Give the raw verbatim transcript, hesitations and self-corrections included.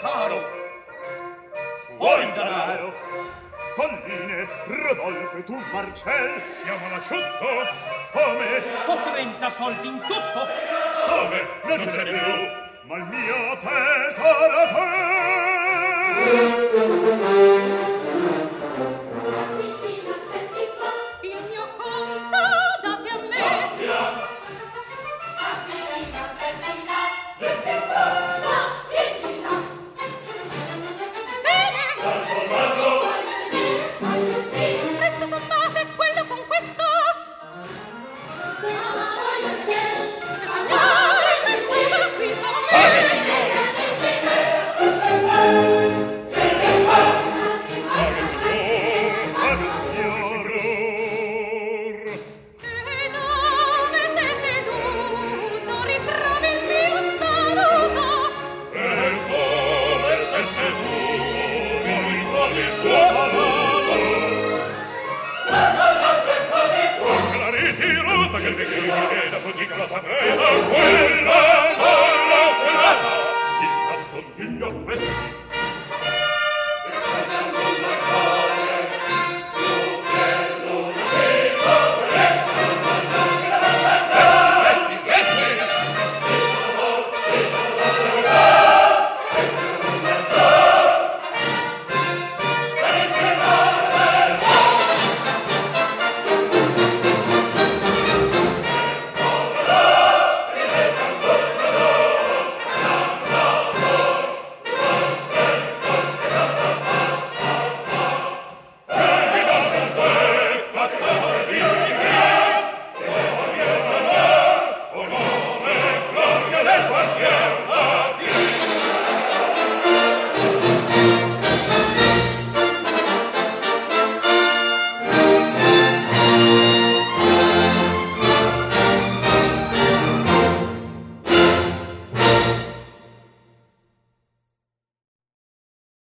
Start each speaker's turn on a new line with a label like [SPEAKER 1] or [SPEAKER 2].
[SPEAKER 1] caro. Fuori il
[SPEAKER 2] denaro. Colline, Rodolfo e tu, Marcel.
[SPEAKER 1] Siamo all'asciutto.
[SPEAKER 2] Come?
[SPEAKER 1] Ho trenta soldi in tutto.
[SPEAKER 2] Come? Non, non ce n'è più. Ma il mio tesoro è